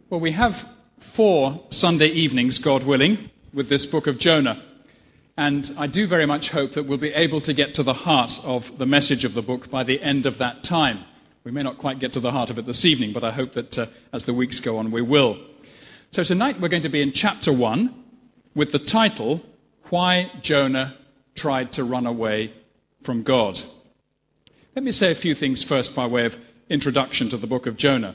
Well, we have 4 Sunday evenings, God willing, with this book of Jonah. And I do very much hope that we'll be able to get to the heart of the message of the book by the end of that time. We may not quite get to the heart of it this evening, but I hope that as the weeks go on, we will. So tonight we're going to be in chapter 1 with the title, Why Jonah Tried to Run Away from God. Let me say a few things first by way of introduction to the book of Jonah.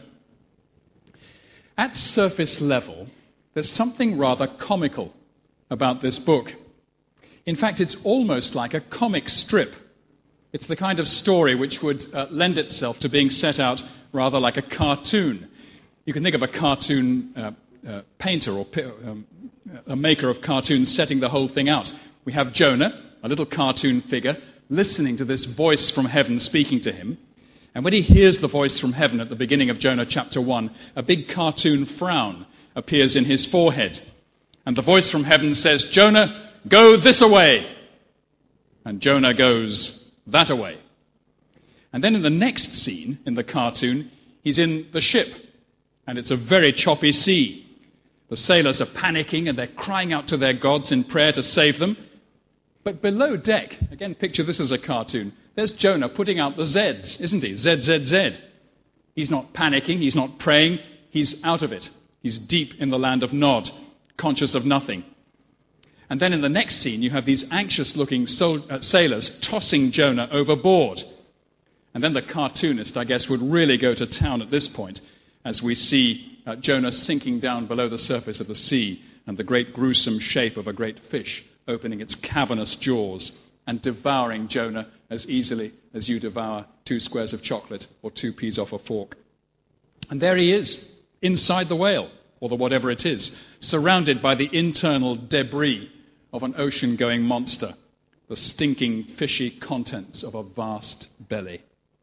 At surface level, there's something rather comical about this book. In fact, it's almost like a comic strip. It's the kind of story which would lend itself to being set out rather like a cartoon. You can think of a cartoon painter or a maker of cartoons setting the whole thing out. We have Jonah, a little cartoon figure, listening to this voice from heaven speaking to him. And when he hears the voice from heaven at the beginning of Jonah chapter 1, a big cartoon frown appears in his forehead. And the voice from heaven says, "Jonah, go this away." And Jonah goes that away. And then in the next scene, in the cartoon, he's in the ship. And it's a very choppy sea. The sailors are panicking and they're crying out to their gods in prayer to save them. But below deck, again, picture this as a cartoon, there's Jonah putting out the Zs, isn't he? Z, Z, Z. He's not panicking, he's not praying, he's out of it. He's deep in the land of Nod, conscious of nothing. And then in the next scene, you have these anxious-looking sailors tossing Jonah overboard. And then the cartoonist, I guess, would really go to town at this point as we see Jonah sinking down below the surface of the sea and the great gruesome shape of a great fish opening its cavernous jaws and devouring Jonah as easily as you devour 2 squares of chocolate or 2 peas off a fork. And there he is, inside the whale, or the whatever it is, surrounded by the internal debris of an ocean-going monster, the stinking, fishy contents of a vast belly.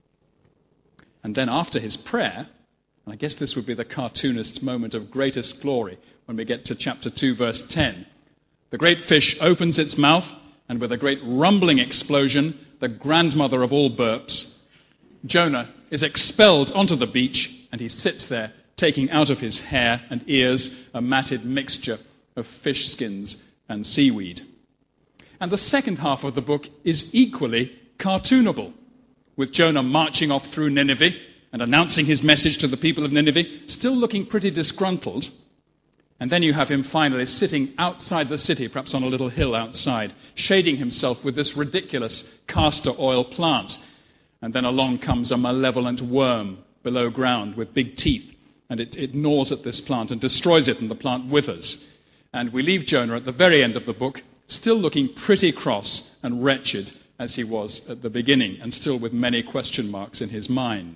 And then after his prayer, and I guess this would be the cartoonist's moment of greatest glory when we get to chapter 2, verse 10, the great fish opens its mouth, and with a great rumbling explosion, the grandmother of all burps, Jonah is expelled onto the beach, and he sits there, taking out of his hair and ears a matted mixture of fish skins and seaweed. And the second half of the book is equally cartoonable, with Jonah marching off through Nineveh and announcing his message to the people of Nineveh, still looking pretty disgruntled. And then you have him finally sitting outside the city, perhaps on a little hill outside, shading himself with this ridiculous castor oil plant. And then along comes a malevolent worm below ground with big teeth, and it gnaws at this plant and destroys it, and the plant withers. And we leave Jonah at the very end of the book, still looking pretty cross and wretched as he was at the beginning, and still with many question marks in his mind.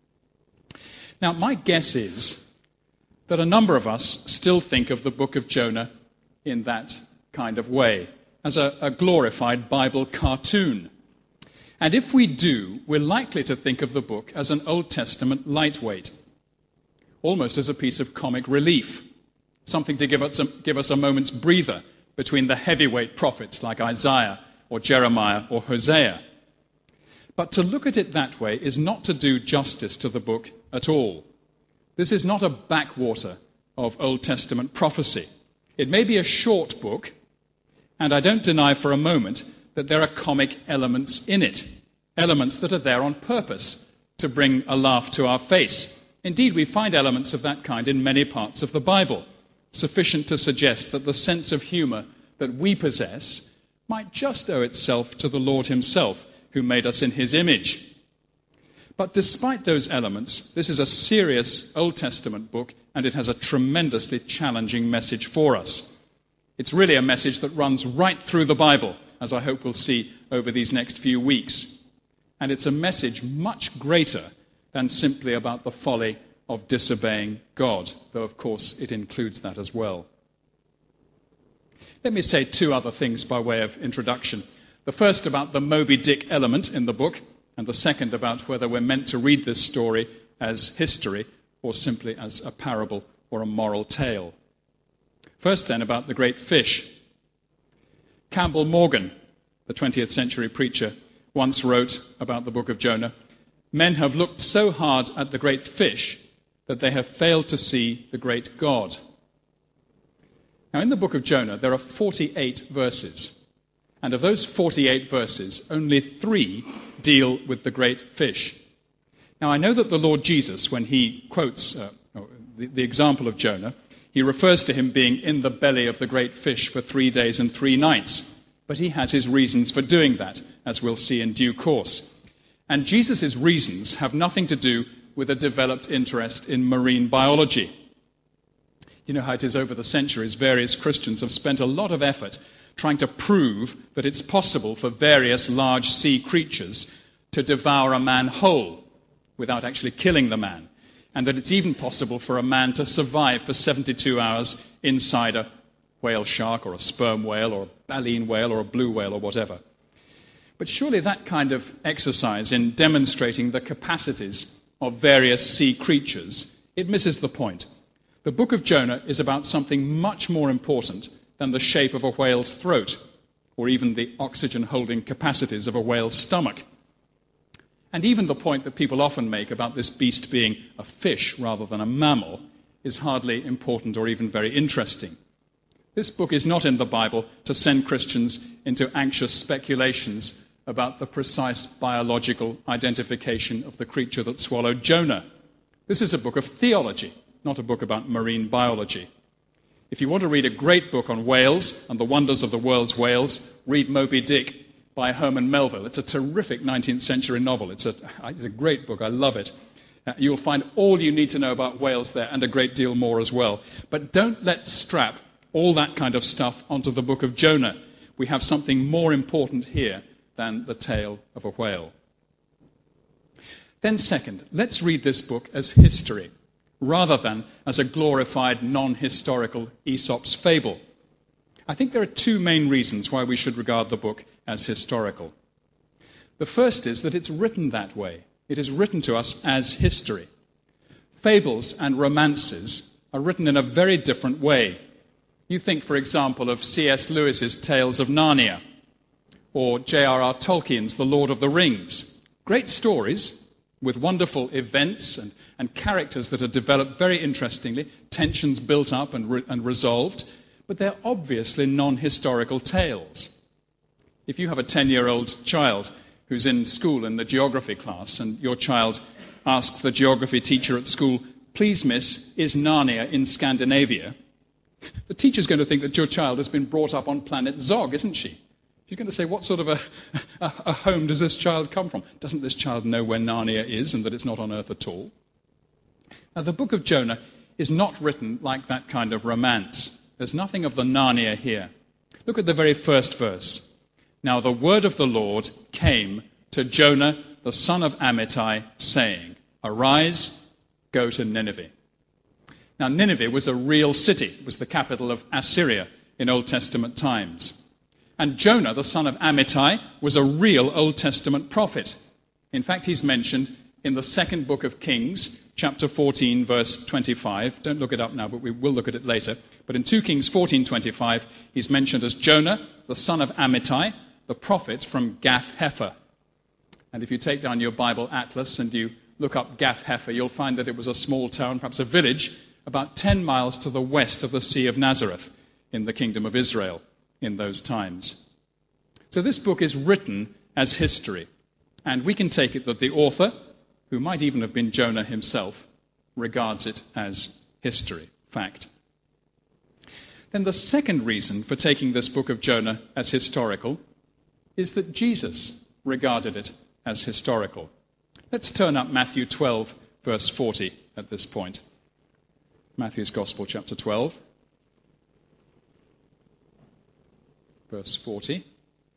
Now, my guess is that a number of us still think of the book of Jonah in that kind of way, as a glorified Bible cartoon. And if we do, we're likely to think of the book as an Old Testament lightweight, almost as a piece of comic relief, something to give us a moment's breather between the heavyweight prophets like Isaiah or Jeremiah or Hosea. But to look at it that way is not to do justice to the book at all. This is not a backwater of Old Testament prophecy. It may be a short book, and I don't deny for a moment that there are comic elements in it, elements that are there on purpose to bring a laugh to our face. Indeed, we find elements of that kind in many parts of the Bible, sufficient to suggest that the sense of humor that we possess might just owe itself to the Lord himself, who made us in his image. But despite those elements, this is a serious Old Testament book, and it has a tremendously challenging message for us. It's really a message that runs right through the Bible, as I hope we'll see over these next few weeks. And it's a message much greater than simply about the folly of disobeying God, though of course it includes that as well. Let me say 2 other things by way of introduction. The first about the Moby Dick element in the book, and the second about whether we're meant to read this story as history or simply as a parable or a moral tale. First then about the great fish. Campbell Morgan, the 20th century preacher, once wrote about the book of Jonah, "Men have looked so hard at the great fish that they have failed to see the great God. Now, in the book of Jonah, there are 48 verses. And of those 48 verses, only 3 deal with the great fish. Now, I know that the Lord Jesus, when he quotes the example of Jonah, he refers to him being in the belly of the great fish for 3 days and 3 nights. But he has his reasons for doing that, as we'll see in due course. And Jesus' reasons have nothing to do with a developed interest in marine biology. You know how it is over the centuries, various Christians have spent a lot of effort trying to prove that it's possible for various large sea creatures to devour a man whole without actually killing the man, and that it's even possible for a man to survive for 72 hours inside a whale shark or a sperm whale or a baleen whale or a blue whale or whatever. But surely that kind of exercise in demonstrating the capacities of various sea creatures, it misses the point. The book of Jonah is about something much more important than the shape of a whale's throat, or even the oxygen-holding capacities of a whale's stomach. And even the point that people often make about this beast being a fish rather than a mammal is hardly important or even very interesting. This book is not in the Bible to send Christians into anxious speculations about the precise biological identification of the creature that swallowed Jonah. This is a book of theology, not a book about marine biology. If you want to read a great book on whales and the wonders of the world's whales, read Moby Dick by Herman Melville. It's a terrific 19th century novel. It's a great book. I love it. You'll find all you need to know about whales there and a great deal more as well. But don't let's strap all that kind of stuff onto the book of Jonah. We have something more important here than the tale of a whale. Then second, let's read this book as history, rather than as a glorified non-historical Aesop's fable. I think there are 2 main reasons why we should regard the book as historical. The first is that it's written that way. It is written to us as history. Fables and romances are written in a very different way. You think, for example, of C.S. Lewis's Tales of Narnia, or J.R.R. Tolkien's The Lord of the Rings. Great stories with wonderful events and characters that are developed very interestingly, tensions built up and resolved, but they're obviously non-historical tales. If you have a 10-year-old child who's in school in the geography class, and your child asks the geography teacher at school, "Please, miss, is Narnia in Scandinavia?" the teacher's going to think that your child has been brought up on planet Zog, isn't she? She's going to say, what sort of a home does this child come from? Doesn't this child know where Narnia is and that it's not on Earth at all? Now, the book of Jonah is not written like that kind of romance. There's nothing of the Narnia here. Look at the very first verse. Now the word of the Lord came to Jonah, the son of Amittai, saying, "Arise, go to Nineveh." Now, Nineveh was a real city. It was the capital of Assyria in Old Testament times. And Jonah, the son of Amittai, was a real Old Testament prophet. In fact, he's mentioned in the 2nd book of Kings, chapter 14, verse 25. Don't look it up now, but we will look at it later. But in 2 Kings 14:25, he's mentioned as Jonah, the son of Amittai, the prophet from Gath-hepher. And if you take down your Bible atlas and you look up Gath-hepher, you'll find that it was a small town, perhaps a village, about 10 miles to the west of the Sea of Nazareth in the kingdom of Israel in those times. So this book is written as history, and we can take it that the author, who might even have been Jonah himself, regards it as history, fact. Then the second reason for taking this book of Jonah as historical is that Jesus regarded it as historical. Let's turn up Matthew 12, verse 40 at this point. Matthew's Gospel, chapter 12. Verse 40.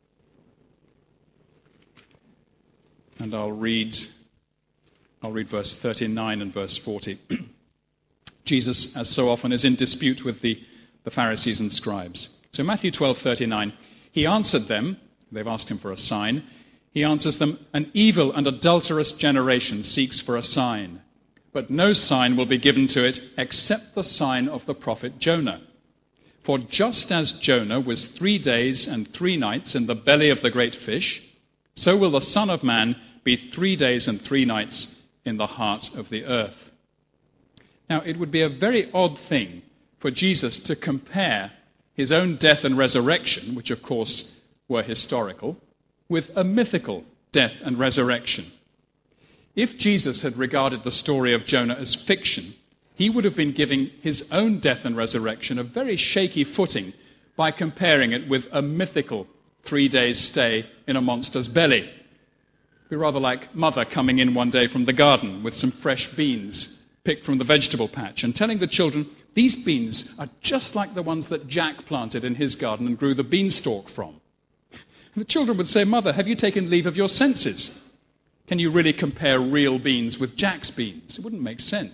And I'll read verse 39 and verse 40. Jesus, as so often, is in dispute with the Pharisees and scribes. So Matthew 12:39, he answered them, they've asked him for a sign, he answers them, "An evil and adulterous generation seeks for a sign, but no sign will be given to it except the sign of the prophet Jonah. For just as Jonah was 3 days and 3 nights in the belly of the great fish, so will the Son of Man be 3 days and 3 nights in the heart of the earth." Now, it would be a very odd thing for Jesus to compare his own death and resurrection, which of course were historical, with a mythical death and resurrection. If Jesus had regarded the story of Jonah as fiction, he would have been giving his own death and resurrection a very shaky footing by comparing it with a mythical 3 days stay in a monster's belly. It'd be rather like Mother coming in one day from the garden with some fresh beans picked from the vegetable patch and telling the children, these beans are just like the ones that Jack planted in his garden and grew the beanstalk from. And the children would say, Mother, have you taken leave of your senses? Can you really compare real beans with Jack's beans? It wouldn't make sense.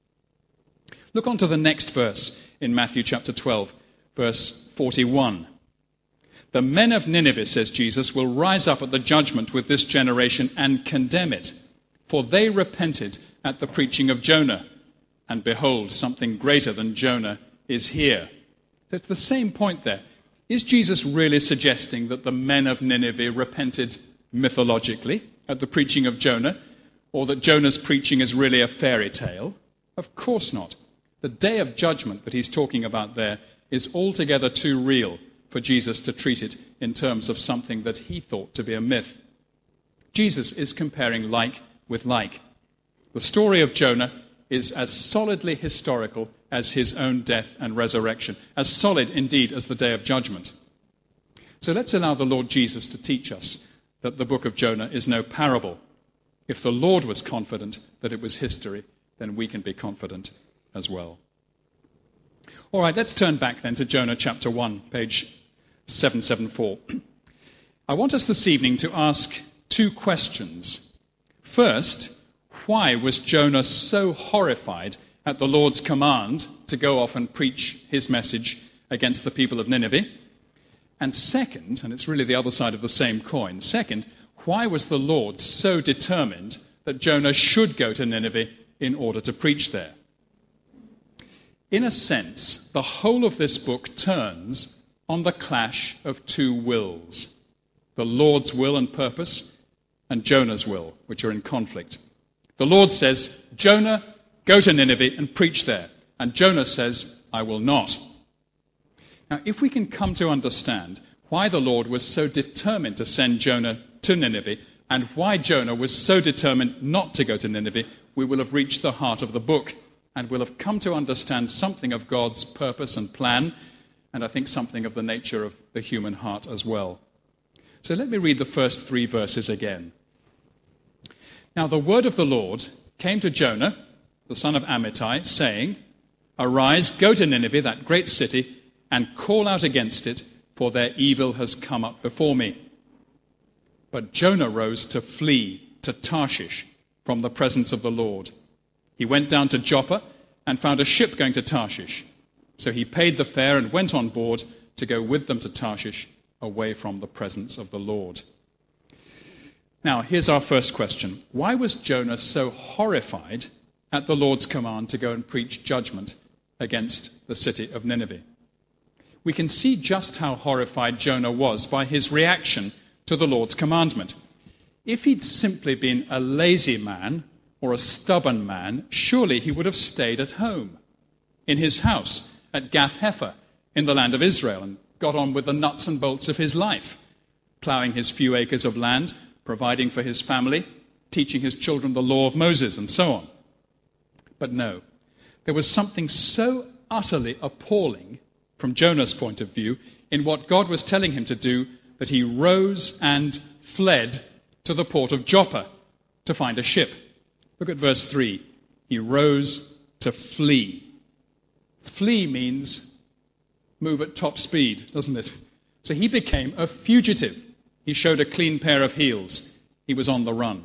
Look on to the next verse in Matthew chapter 12, verse 41. The men of Nineveh, says Jesus, will rise up at the judgment with this generation and condemn it, for they repented at the preaching of Jonah, and behold, something greater than Jonah is here. It's the same point there. Is Jesus really suggesting that the men of Nineveh repented mythologically at the preaching of Jonah, or that Jonah's preaching is really a fairy tale? Of course not. The day of judgment that he's talking about there is altogether too real for Jesus to treat it in terms of something that he thought to be a myth. Jesus is comparing like with like. The story of Jonah is as solidly historical as his own death and resurrection, as solid indeed as the day of judgment. So let's allow the Lord Jesus to teach us that the book of Jonah is no parable. If the Lord was confident that it was history, then we can be confident as well. All right, let's turn back then to Jonah chapter 1, page 774. I want us this evening to ask two questions. First, why was Jonah so horrified at the Lord's command to go off and preach his message against the people of Nineveh? And second, and it's really the other side of the same coin, second, why was the Lord so determined that Jonah should go to Nineveh in order to preach there? In a sense, the whole of this book turns on the clash of two wills, the Lord's will and purpose and Jonah's will, which are in conflict. The Lord says, Jonah, go to Nineveh and preach there. And Jonah says, I will not. Now, if we can come to understand why the Lord was so determined to send Jonah to Nineveh and why Jonah was so determined not to go to Nineveh, we will have reached the heart of the book and will have come to understand something of God's purpose and plan, and I think something of the nature of the human heart as well. So let me read the first 3 verses again. Now the word of the Lord came to Jonah, the son of Amittai, saying, Arise, go to Nineveh, that great city, and call out against it, for their evil has come up before me. But Jonah rose to flee to Tarshish from the presence of the Lord. He went down to Joppa and found a ship going to Tarshish. So he paid the fare and went on board to go with them to Tarshish, away from the presence of the Lord. Now, here's our first question. Why was Jonah so horrified at the Lord's command to go and preach judgment against the city of Nineveh? We can see just how horrified Jonah was by his reaction to the Lord's commandment. If he'd simply been a lazy man or a stubborn man, surely he would have stayed at home, in his house at Gath-Hepher, in the land of Israel, and got on with the nuts and bolts of his life, ploughing his few acres of land, providing for his family, teaching his children the law of Moses, and so on. But no, there was something so utterly appalling from Jonah's point of view in what God was telling him to do that he rose and fled to the port of Joppa to find a ship. Look at verse 3. He rose to flee. Flee means move at top speed, doesn't it? So he became a fugitive. He showed a clean pair of heels. He was on the run.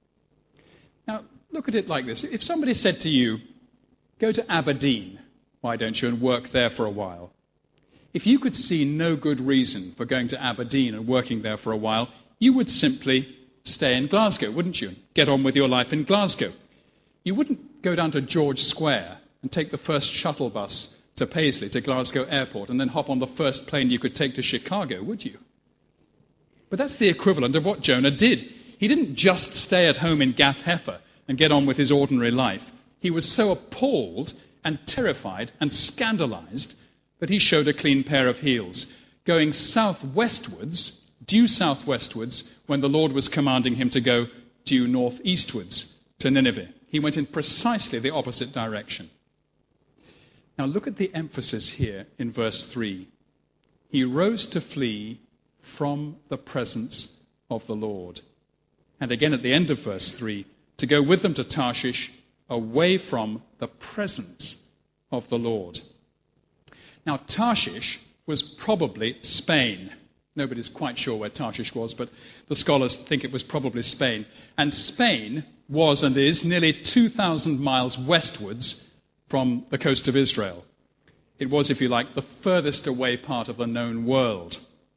Now, look at it like this. If somebody said to you, go to Aberdeen, why don't you, and work there for a while? If you could see no good reason for going to Aberdeen and working there for a while, you would simply stay in Glasgow, wouldn't you? Get on with your life in Glasgow. You wouldn't go down to George Square and take the first shuttle bus to Paisley, to Glasgow Airport, and then hop on the first plane you could take to Chicago, would you? But that's the equivalent of what Jonah did. He didn't just stay at home in Gath-Hepher and get on with his ordinary life. He was so appalled and terrified and scandalized that he showed a clean pair of heels, going due southwestwards, when the Lord was commanding him to go due northeastwards to Nineveh. He went in precisely the opposite direction. Now look at the emphasis here in verse 3. He rose to flee from the presence of the Lord. And again at the end of verse 3, to go with them to Tarshish, away from the presence of the Lord. Now Tarshish was probably Spain. Nobody's quite sure where Tarshish was, but the scholars think it was probably Spain. And Spain was and is nearly 2,000 miles westwards from the coast of Israel. It was, if you like, the furthest away part of the known world.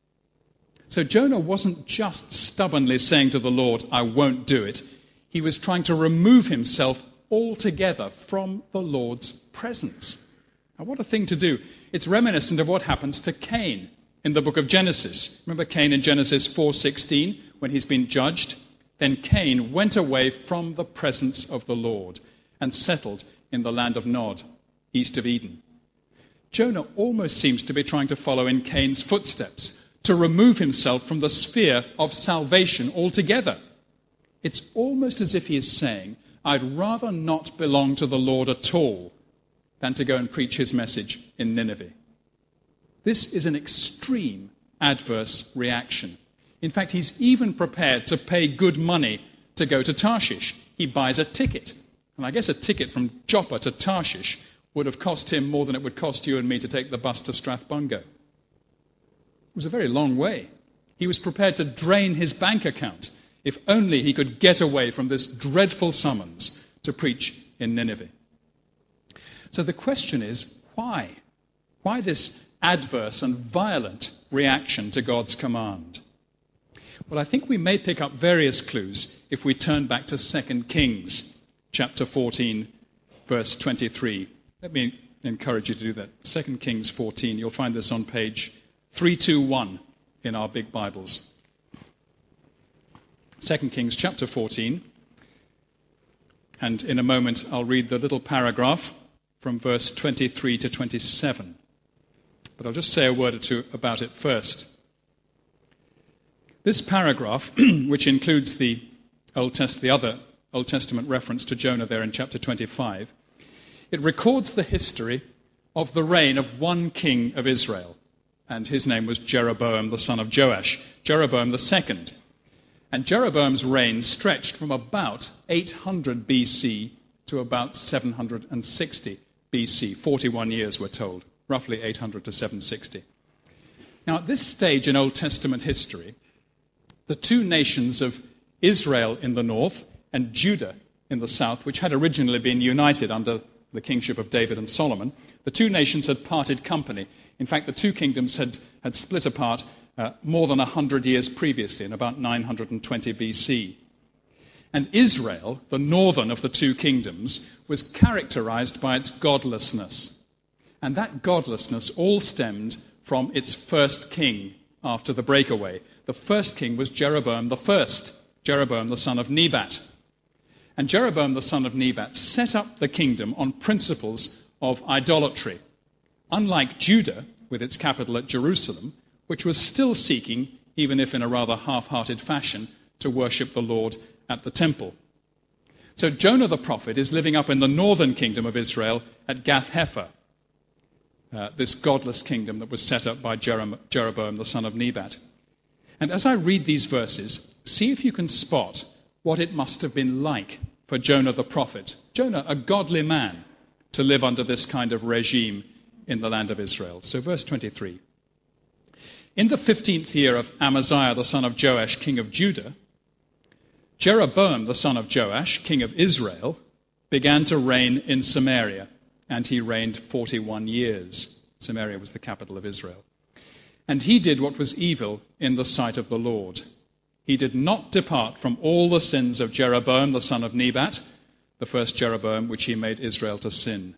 So Jonah wasn't just stubbornly saying to the Lord, I won't do it. He was trying to remove himself altogether from the Lord's presence. Now, what a thing to do. It's reminiscent of what happens to Cain in the book of Genesis. Remember Cain in Genesis 4:16, when he's been judged? Then Cain went away from the presence of the Lord and settled in the land of Nod, east of Eden. Jonah almost seems to be trying to follow in Cain's footsteps, to remove himself from the sphere of salvation altogether. It's almost as if he is saying, I'd rather not belong to the Lord at all than to go and preach his message in Nineveh. This is an extreme adverse reaction. In fact, he's even prepared to pay good money to go to Tarshish. He buys a ticket. And I guess a ticket from Joppa to Tarshish would have cost him more than it would cost you and me to take the bus to Strathbungo. It was a very long way. He was prepared to drain his bank account if only he could get away from this dreadful summons to preach in Nineveh. So the question is, why? Why this adverse and violent reaction to God's command? Well, I think we may pick up various clues if we turn back to 2 Kings, chapter 14, verse 23. Let me encourage you to do that. 2 Kings 14, you'll find this on page 321 in our big Bibles. 2 Kings chapter 14, and in a moment I'll read the little paragraph from verse 23 to 27. But I'll just say a word or two about it first. This paragraph, which includes the other Old Testament reference to Jonah there in chapter 25, it records the history of the reign of one king of Israel, and his name was Jeroboam, the son of Joash, Jeroboam the second. And Jeroboam's reign stretched from about 800 BC to about 760 BC. 41 years, we're told, roughly 800 to 760. Now, at this stage in Old Testament history, the two nations of Israel in the north and Judah in the south, which had originally been united under the kingship of David and Solomon, the two nations had parted company. In fact, the two kingdoms had split apart more than 100 years previously, in about 920 BC. And Israel, the northern of the two kingdoms, was characterized by its godlessness. And that godlessness all stemmed from its first king after the breakaway. The first king was Jeroboam the first, Jeroboam the son of Nebat. And Jeroboam the son of Nebat set up the kingdom on principles of idolatry. Unlike Judah, with its capital at Jerusalem, which was still seeking, even if in a rather half-hearted fashion, to worship the Lord at the temple. So Jonah the prophet is living up in the northern kingdom of Israel at Gath-hepher, this godless kingdom that was set up by Jeroboam the son of Nebat. And as I read these verses, see if you can spot what it must have been like for Jonah the prophet, Jonah, a godly man, to live under this kind of regime in the land of Israel. So verse 23. In the 15th year of Amaziah the son of Joash, king of Judah, Jeroboam the son of Joash, king of Israel, began to reign in Samaria, and he reigned 41 years. Samaria was the capital of Israel. And he did what was evil in the sight of the Lord. He did not depart from all the sins of Jeroboam the son of Nebat, the first Jeroboam which he made Israel to sin.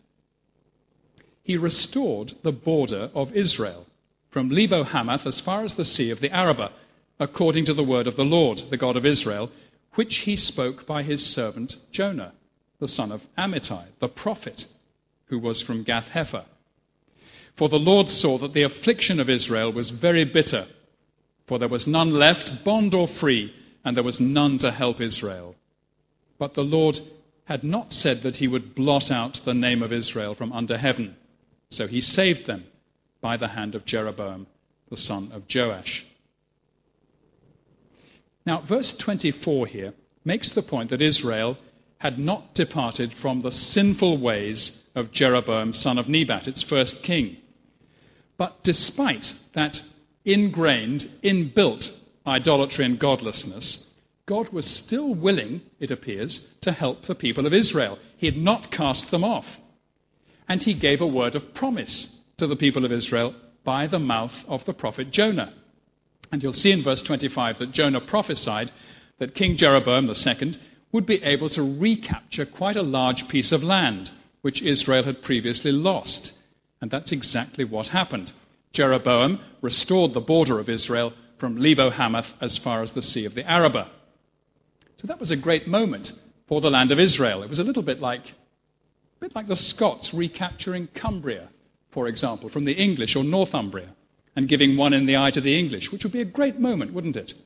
He restored the border of Israel, from Lebo-Hamath as far as the sea of the Arabah, according to the word of the Lord, the God of Israel, which he spoke by his servant Jonah. the son of Amittai, the prophet, who was from Gath-hepher. For the Lord saw that the affliction of Israel was very bitter, for there was none left, bond or free, and there was none to help Israel. But the Lord had not said that he would blot out the name of Israel from under heaven. So he saved them by the hand of Jeroboam, the son of Joash. Now, verse 24 here makes the point that Israel had not departed from the sinful ways of Jeroboam, son of Nebat, its first king. But despite that ingrained, inbuilt idolatry and godlessness, God was still willing, it appears, to help the people of Israel. He had not cast them off. And he gave a word of promise to the people of Israel by the mouth of the prophet Jonah. And you'll see in verse 25 that Jonah prophesied that King Jeroboam II would be able to recapture quite a large piece of land which Israel had previously lost. And that's exactly what happened. Jeroboam restored the border of Israel from Lebo-Hamath as far as the Sea of the Arabah. So that was a great moment for the land of Israel. It was a bit like the Scots recapturing Cumbria, for example, from the English, or Northumbria, and giving one in the eye to the English, which would be a great moment, wouldn't it?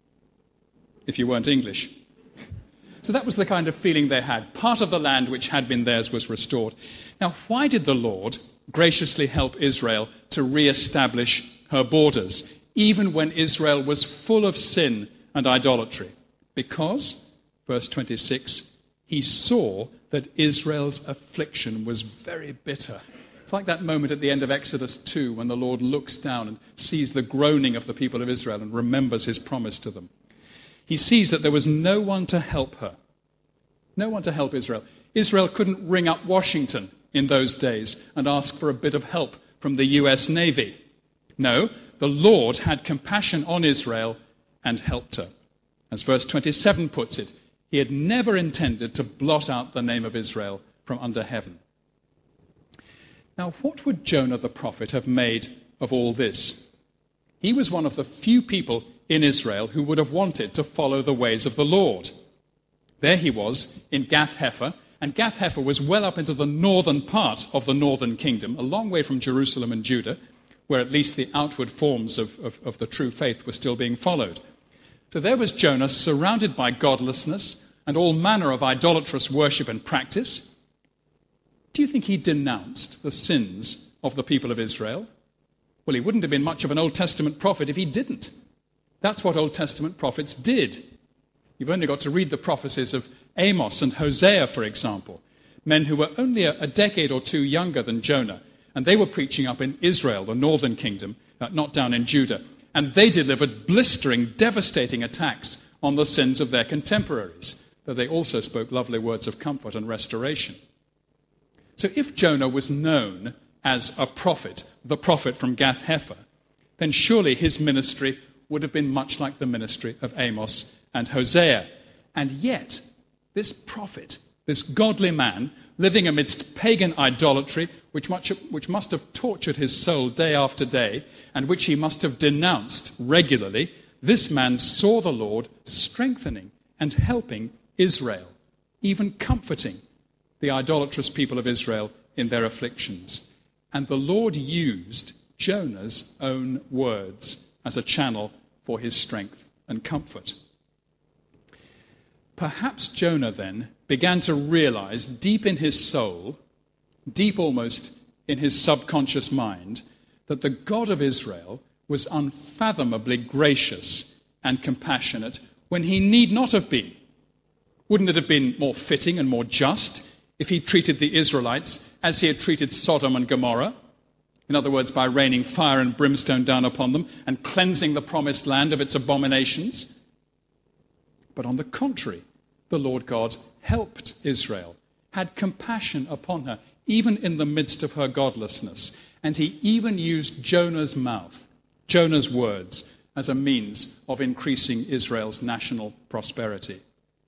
If you weren't English. So that was the kind of feeling they had. Part of the land which had been theirs was restored. Now, why did the Lord graciously help Israel to re-establish her borders, even when Israel was full of sin and idolatry? Because, verse 26, he saw that Israel's affliction was very bitter. It's like that moment at the end of Exodus 2 when the Lord looks down and sees the groaning of the people of Israel and remembers his promise to them. He sees that there was no one to help her. No one to help Israel. Israel couldn't ring up Washington in those days and ask for a bit of help from the US Navy. No, the Lord had compassion on Israel and helped her. As verse 27 puts it, he had never intended to blot out the name of Israel from under heaven. Now, what would Jonah the prophet have made of all this? He was one of the few people in Israel who would have wanted to follow the ways of the Lord. There he was in Gath-hepher, and Gath-hepher was well up into the northern part of the northern kingdom, a long way from Jerusalem and Judah, where at least the outward forms of the true faith were still being followed. So there was Jonah surrounded by godlessness and all manner of idolatrous worship and practice. Do you think he denounced the sins of the people of Israel? Well, he wouldn't have been much of an Old Testament prophet if he didn't. That's what Old Testament prophets did. You've only got to read the prophecies of Amos and Hosea, for example, men who were only a decade or two younger than Jonah, and they were preaching up in Israel, the northern kingdom, not down in Judah. And they delivered blistering, devastating attacks on the sins of their contemporaries, though they also spoke lovely words of comfort and restoration. So if Jonah was known as a prophet, the prophet from Gath-hepher, then surely his ministry would have been much like the ministry of Amos and Hosea. And yet, this prophet, this godly man, living amidst pagan idolatry, which must have tortured his soul day after day, and which he must have denounced regularly, this man saw the Lord strengthening and helping Israel, even comforting the idolatrous people of Israel in their afflictions. And the Lord used Jonah's own words as a channel for his strength and comfort. Perhaps Jonah then began to realize deep in his soul, deep almost in his subconscious mind, that the God of Israel was unfathomably gracious and compassionate when he need not have been. Wouldn't it have been more fitting and more just if he treated the Israelites as he had treated Sodom and Gomorrah? In other words, by raining fire and brimstone down upon them and cleansing the promised land of its abominations. But on the contrary, the Lord God helped Israel, had compassion upon her, even in the midst of her godlessness. And he even used Jonah's mouth, Jonah's words, as a means of increasing Israel's national prosperity.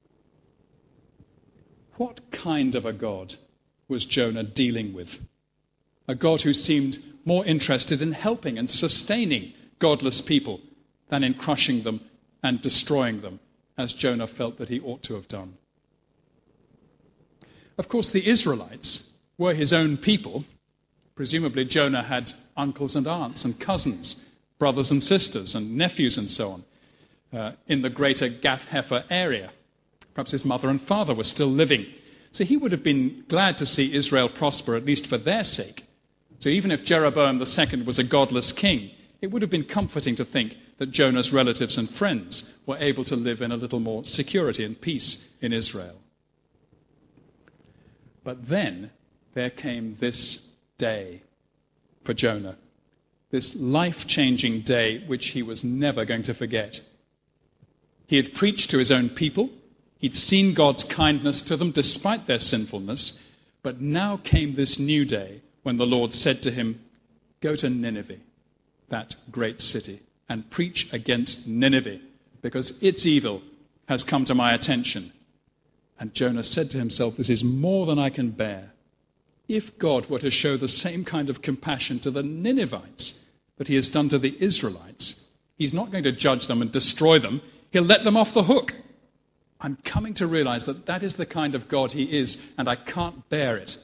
What kind of a God was Jonah dealing with? A God who seemed more interested in helping and sustaining godless people than in crushing them and destroying them, as Jonah felt that he ought to have done. Of course, the Israelites were his own people. Presumably Jonah had uncles and aunts and cousins, brothers and sisters and nephews and so on, in the greater Gath-Hepher area. Perhaps his mother and father were still living. So he would have been glad to see Israel prosper, at least for their sake. So even if Jeroboam II was a godless king, it would have been comforting to think that Jonah's relatives and friends were able to live in a little more security and peace in Israel. But then there came this day for Jonah, this life-changing day which he was never going to forget. He had preached to his own people. He'd seen God's kindness to them despite their sinfulness. But now came this new day when the Lord said to him, "Go to Nineveh, that great city, and preach against Nineveh, because its evil has come to my attention." And Jonah said to himself, "This is more than I can bear. If God were to show the same kind of compassion to the Ninevites that he has done to the Israelites, he's not going to judge them and destroy them. He'll let them off the hook. I'm coming to realize that that is the kind of God he is, and I can't bear it."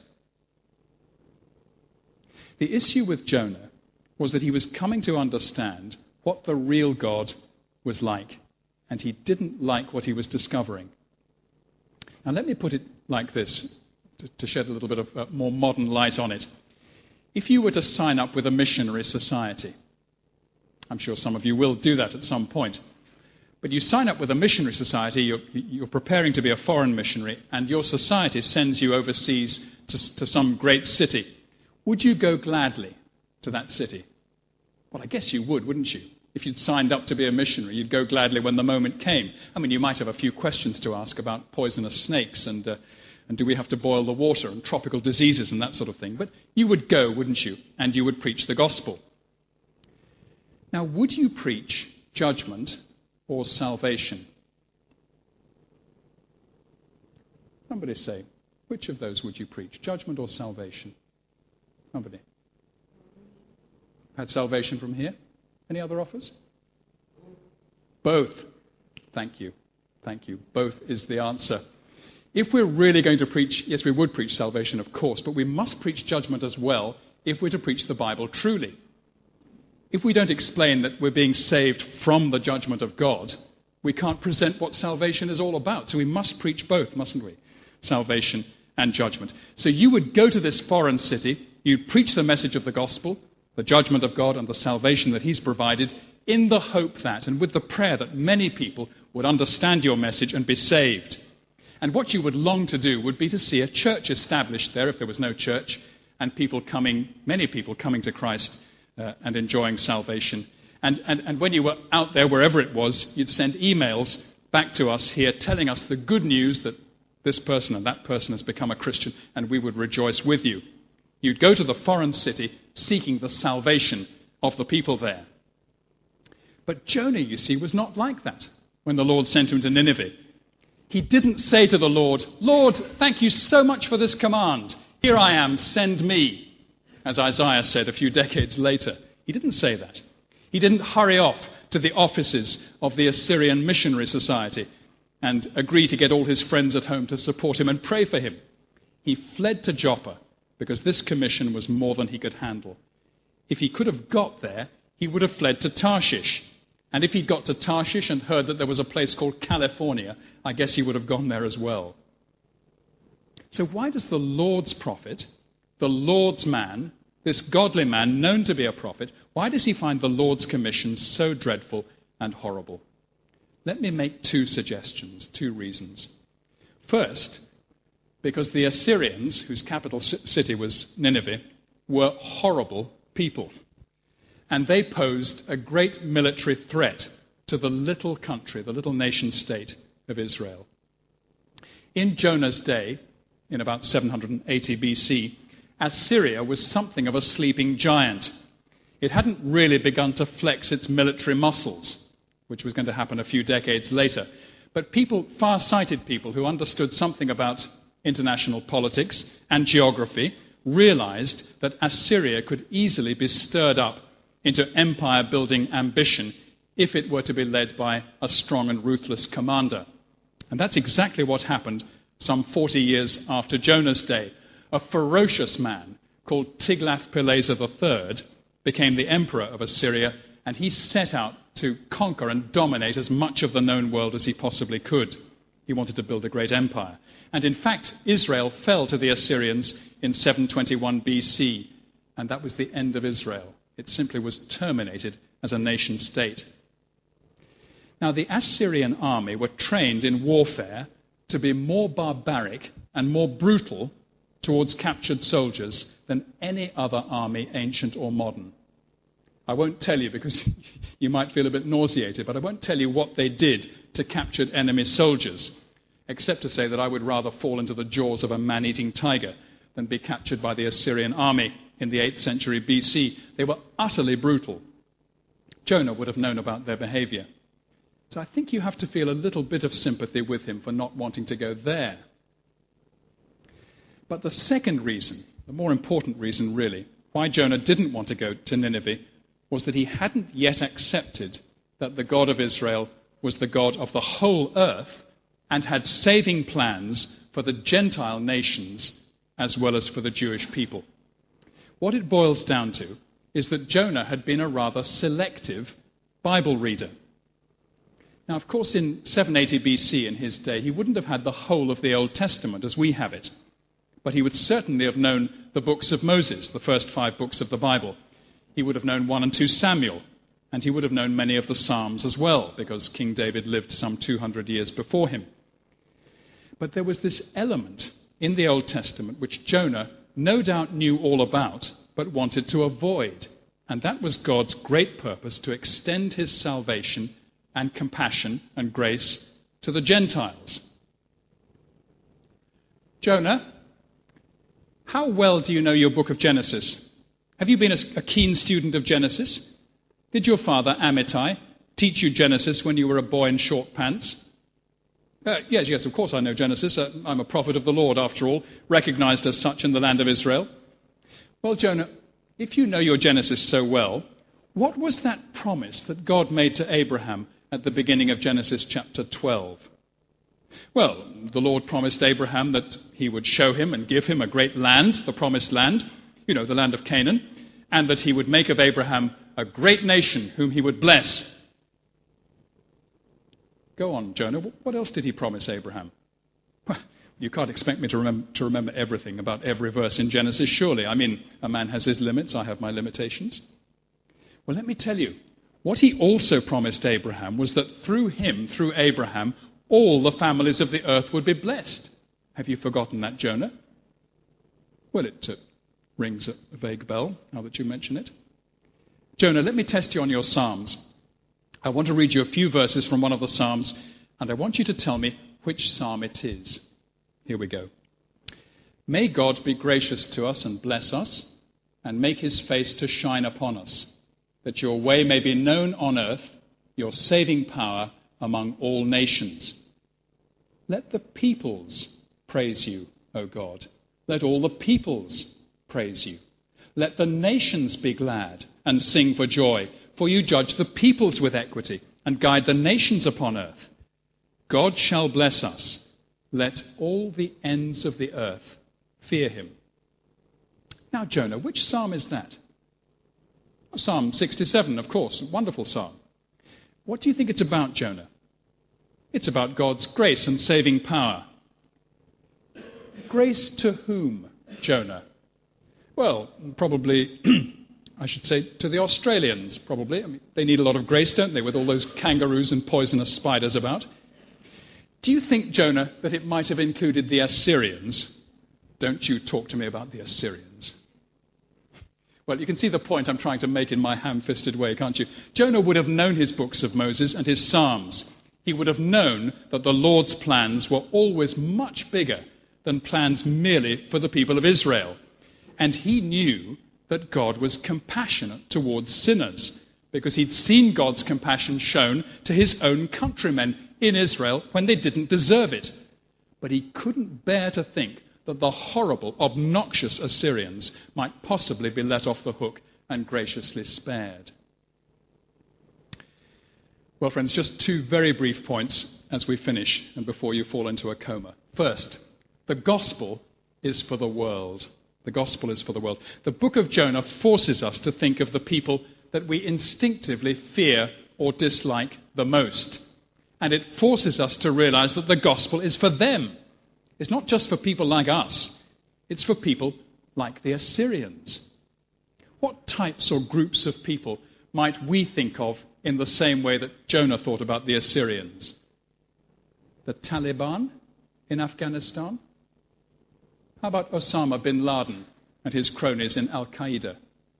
The issue with Jonah was that he was coming to understand what the real God was like, and he didn't like what he was discovering. Now let me put it like this, to shed a little bit of more modern light on it. If you were to sign up with a missionary society, I'm sure some of you will do that at some point, but you sign up with a missionary society, you're preparing to be a foreign missionary, and your society sends you overseas to some great city. Would you go gladly to that city? Well, I guess you would, wouldn't you? If you'd signed up to be a missionary, you'd go gladly when the moment came. I mean, you might have a few questions to ask about poisonous snakes and do we have to boil the water and tropical diseases and that sort of thing. But you would go, wouldn't you? And you would preach the gospel. Now, would you preach judgment or salvation? Somebody say, which of those would you preach, judgment or salvation? Somebody. Had salvation from here? Any other offers? Both. Thank you. Thank you. Both is the answer. If we're really going to preach, yes, we would preach salvation, of course, but we must preach judgment as well if we're to preach the Bible truly. If we don't explain that we're being saved from the judgment of God, we can't present what salvation is all about. So we must preach both, mustn't we? Salvation and judgment. So you would go to this foreign city, you'd preach the message of the gospel, the judgment of God and the salvation that he's provided, in the hope that, and with the prayer that many people would understand your message and be saved. And what you would long to do would be to see a church established there, if there was no church, and many people coming to Christ and enjoying salvation. And when you were out there, wherever it was, you'd send emails back to us here telling us the good news that this person and that person has become a Christian, and we would rejoice with you. You'd go to the foreign city seeking the salvation of the people there. But Jonah, you see, was not like that when the Lord sent him to Nineveh. He didn't say to the Lord, "Lord, thank you so much for this command. Here I am, send me," as Isaiah said a few decades later. He didn't say that. He didn't hurry off to the offices of the Assyrian Missionary Society and agree to get all his friends at home to support him and pray for him. He fled to Joppa because this commission was more than he could handle. If he could have got there, he would have fled to Tarshish. And if he'd got to Tarshish and heard that there was a place called California, I guess he would have gone there as well. So why does the Lord's prophet, the Lord's man, this godly man known to be a prophet, why does he find the Lord's commission so dreadful and horrible? Let me make two suggestions, two reasons. First, because the Assyrians, whose capital city was Nineveh, were horrible people. And they posed a great military threat to the little country, the little nation-state of Israel. In Jonah's day, in about 780 BC, Assyria was something of a sleeping giant. It hadn't really begun to flex its military muscles, which was going to happen a few decades later. But people, far-sighted people who understood something about international politics and geography, realized that Assyria could easily be stirred up into empire-building ambition if it were to be led by a strong and ruthless commander. And that's exactly what happened some 40 years after Jonah's day, a ferocious man called Tiglath-Pileser III became the emperor of Assyria, and he set out to conquer and dominate as much of the known world as he possibly could. He wanted to build a great empire. And in fact, Israel fell to the Assyrians in 721 BC, and that was the end of Israel. It simply was terminated as a nation state. Now, the Assyrian army were trained in warfare to be more barbaric and more brutal towards captured soldiers than any other army, ancient or modern. I won't tell you because you might feel a bit nauseated, but I won't tell you what they did to captured enemy soldiers, except to say that I would rather fall into the jaws of a man-eating tiger than be captured by the Assyrian army in the 8th century BC. They were utterly brutal. Jonah would have known about their behavior. So I think you have to feel a little bit of sympathy with him for not wanting to go there. But the second reason, the more important reason really, why Jonah didn't want to go to Nineveh was that he hadn't yet accepted that the God of Israel was the God of the whole earth and had saving plans for the Gentile nations as well as for the Jewish people. What it boils down to is that Jonah had been a rather selective Bible reader. Now, of course, in 780 BC, in his day, he wouldn't have had the whole of the Old Testament as we have it, but he would certainly have known the books of Moses, the first 5 books of the Bible. He would have known 1 and 2 Samuel, and he would have known many of the Psalms as well, because King David lived some 200 years before him. But there was this element in the Old Testament which Jonah no doubt knew all about, but wanted to avoid, and that was God's great purpose to extend his salvation and compassion and grace to the Gentiles. Jonah, how well do you know your book of Genesis? Have you been a keen student of Genesis? Did your father, Amittai, teach you Genesis when you were a boy in short pants? Yes, of course I know Genesis. I'm a prophet of the Lord, after all, recognized as such in the land of Israel. Well, Jonah, if you know your Genesis so well, what was that promise that God made to Abraham at the beginning of Genesis chapter 12? Well, the Lord promised Abraham that he would show him and give him a great land, the promised land, the land of Canaan, and that he would make of Abraham a great nation whom he would bless. Go on, Jonah. What else did he promise Abraham? Well, you can't expect me to remember everything about every verse in Genesis, surely. I mean, a man has his limits. I have my limitations. Well, let me tell you. What he also promised Abraham was that through him, through Abraham, all the families of the earth would be blessed. Have you forgotten that, Jonah? Well, it rings a vague bell now that you mention it. Jonah, let me test you on your Psalms. I want to read you a few verses from one of the Psalms, and I want you to tell me which Psalm it is. Here we go. May God be gracious to us and bless us, and make his face to shine upon us, that your way may be known on earth, your saving power among all nations. Let the peoples praise you, O God. Let all the peoples praise you. Let the nations be glad and sing for joy, for you judge the peoples with equity and guide the nations upon earth. God shall bless us. Let all the ends of the earth fear him. Now, Jonah, which psalm is that? Psalm 67, of course, a wonderful psalm. What do you think it's about, Jonah? It's about God's grace and saving power. Grace to whom, Jonah? Well, probably, I should say, to the Australians, probably. I mean, they need a lot of grace, don't they, with all those kangaroos and poisonous spiders about. Do you think, Jonah, that it might have included the Assyrians? Don't you talk to me about the Assyrians. Well, you can see the point I'm trying to make in my ham-fisted way, can't you? Jonah would have known his books of Moses and his Psalms. He would have known that the Lord's plans were always much bigger than plans merely for the people of Israel. And he knew that God was compassionate towards sinners, because he'd seen God's compassion shown to his own countrymen in Israel when they didn't deserve it. But he couldn't bear to think that the horrible, obnoxious Assyrians might possibly be let off the hook and graciously spared. Well, friends, just two very brief points as we finish and before you fall into a coma. First, The gospel is for the world. The gospel is for the world. The book of Jonah forces us to think of the people that we instinctively fear or dislike the most. And it forces us to realize that the gospel is for them. It's not just for people like us. It's for people like the Assyrians. What types or groups of people might we think of in the same way that Jonah thought about the Assyrians? The Taliban in Afghanistan? How about Osama bin Laden and his cronies in Al-Qaeda?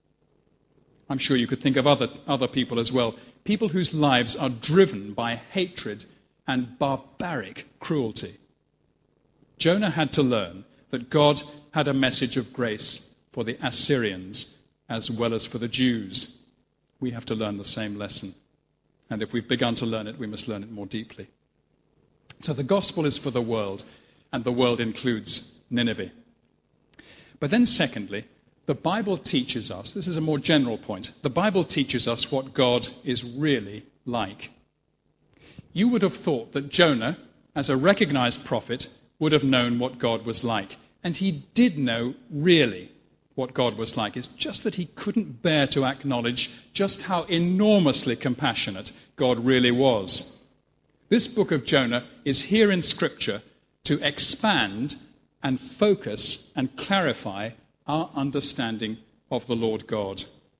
I'm sure you could think of other people as well. People whose lives are driven by hatred and barbaric cruelty. Jonah had to learn that God had a message of grace for the Assyrians as well as for the Jews. We have to learn the same lesson. And if we've begun to learn it, we must learn it more deeply. So the gospel is for the world, and the world includes Nineveh. But then secondly, the Bible teaches us, this is a more general point, the Bible teaches us what God is really like. You would have thought that Jonah, as a recognized prophet, would have known what God was like. And he did know really what God was like. It's just that he couldn't bear to acknowledge just how enormously compassionate God really was. This book of Jonah is here in Scripture to expand and focus and clarify our understanding of the Lord God.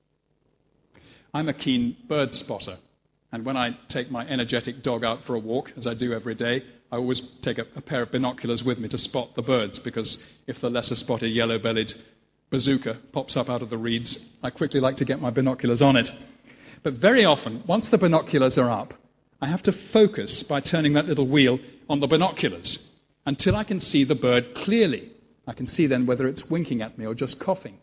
I'm a keen bird spotter, and when I take my energetic dog out for a walk, as I do every day, I always take a pair of binoculars with me to spot the birds, because if the lesser spotted yellow-bellied bazooka pops up out of the reeds, I quickly like to get my binoculars on it. But very often, once the binoculars are up, I have to focus by turning that little wheel on the binoculars until I can see the bird clearly. I can see then whether it's winking at me or just coughing.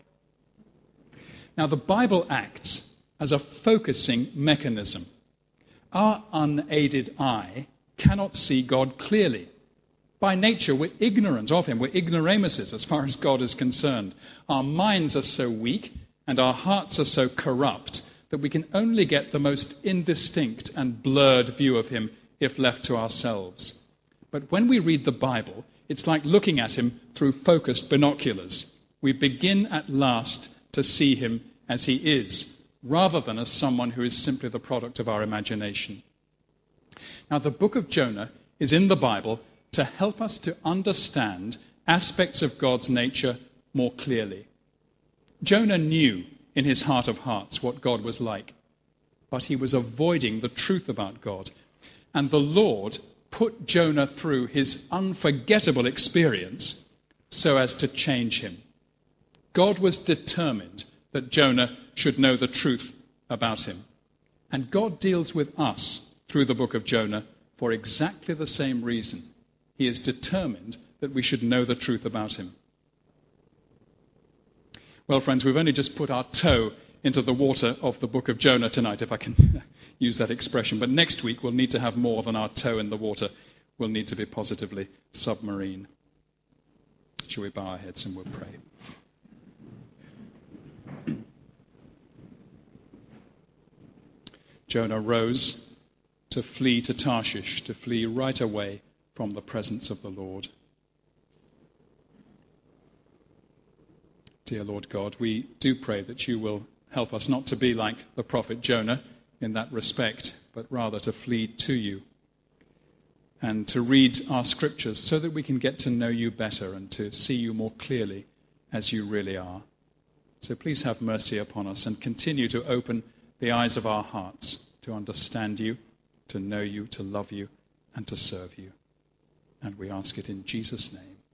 Now, the Bible acts as a focusing mechanism. Our unaided eye cannot see God clearly. By nature, we're ignorant of him. We're ignoramuses as far as God is concerned. Our minds are so weak and our hearts are so corrupt that we can only get the most indistinct and blurred view of him if left to ourselves. But when we read the Bible, it's like looking at him through focused binoculars. We begin at last to see him as he is, rather than as someone who is simply the product of our imagination. Now, the book of Jonah is in the Bible to help us to understand aspects of God's nature more clearly. Jonah knew in his heart of hearts what God was like, but he was avoiding the truth about God. And the Lord put Jonah through his unforgettable experience so as to change him. God was determined that Jonah should know the truth about him. And God deals with us through the book of Jonah for exactly the same reason. He is determined that we should know the truth about him. Well, friends, we've only just put our toe into the water of the book of Jonah tonight, if I can use that expression. But next week we'll need to have more than our toe in the water. We'll need to be positively submarine. Shall we bow our heads and we'll pray? Jonah rose to flee to Tarshish, to flee right away from the presence of the Lord. Dear Lord God, we do pray that you will help us not to be like the prophet Jonah in that respect, but rather to flee to you and to read our scriptures so that we can get to know you better and to see you more clearly as you really are. So please have mercy upon us and continue to open the eyes of our hearts to understand you, to know you, to love you, and to serve you. And we ask it in Jesus' name.